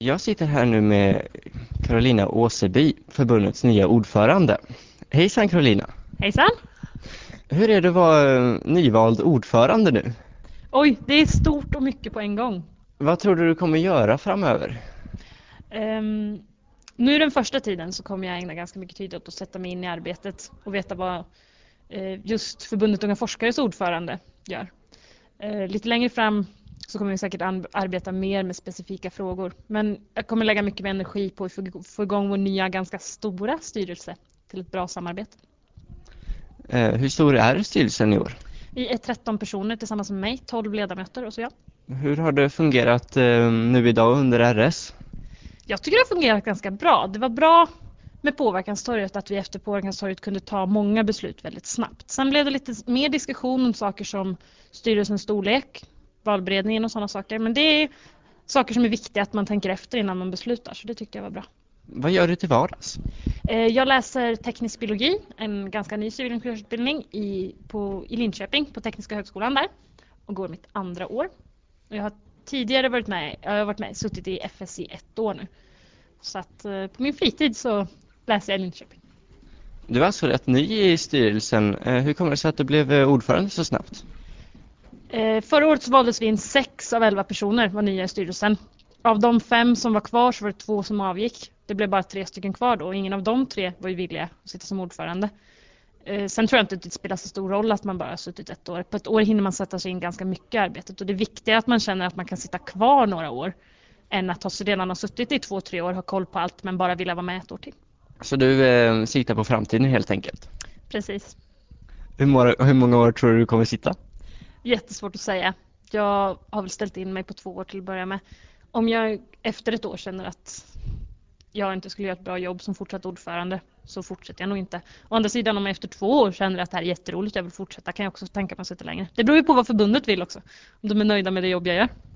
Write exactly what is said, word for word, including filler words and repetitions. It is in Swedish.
Jag sitter här nu med Carolina Åseby, förbundets nya ordförande. Hejsan Carolina! Hejsan! Hur är det att vara eh, nyvald ordförande nu? Oj, det är stort och mycket på en gång. Vad tror du du kommer göra framöver? Ehm, nu den första tiden så kommer jag ägna ganska mycket tid åt att sätta mig in i arbetet och veta vad eh, just förbundet Unga Forskares ordförande gör. Eh, lite längre fram så kommer vi säkert an- arbeta mer med specifika frågor. Men jag kommer lägga mycket mer energi på att få, få igång vår nya ganska stora styrelse till ett bra samarbete. Eh, hur stor är styrelsen i år? Vi är tretton personer tillsammans med mig, tolv ledamöter och så jag. Hur har det fungerat eh, nu idag under R S? Jag tycker det har fungerat ganska bra. Det var bra med påverkanstorget att vi efter påverkanstorget kunde ta många beslut väldigt snabbt. Sen blev det lite mer diskussion om saker som styrelsens storlek, valberedningen och sådana saker. Men det är saker som är viktiga att man tänker efter innan man beslutar, så det tyckte jag var bra. Vad gör du till vardags? Eh, Jag läser teknisk biologi, en ganska ny civilingenjörsutbildning i, på, i Linköping på Tekniska högskolan där och går mitt andra år. Och jag har tidigare varit med, jag har varit med, suttit i F S i ett år nu. Så att eh, på min fritid så läser jag i Linköping. Du är alltså rätt ny i styrelsen. Eh, hur kommer det sig att du blev eh, ordförande så snabbt? Eh, förra året så valdes vi in sex av elva personer var nya i styrelsen. Av de fem som var kvar så var det två som avgick. Det blev bara tre stycken kvar då och ingen av de tre var ju villiga att sitta som ordförande. Eh, sen tror jag inte att det spelar så stor roll att man bara har suttit ett år. På ett år hinner man sätta sig in ganska mycket i arbetet och det är viktigare att man känner att man kan sitta kvar några år än att ha redan har suttit i två, tre år, ha koll på allt men bara vilja vara med ett år till. Så du eh, siktar på framtiden helt enkelt. Precis. Hur, må- hur många år tror du du kommer sitta? Jättesvårt att säga. Jag har väl ställt in mig på två år till att börja med. Om jag efter ett år känner att jag inte skulle göra ett bra jobb som fortsatt ordförande så fortsätter jag nog inte. Å andra sidan om jag efter två år känner att det här är jätteroligt och jag vill fortsätta kan jag också tänka mig att sitta längre. Det beror ju på vad förbundet vill också. Om de är nöjda med det jobb jag gör.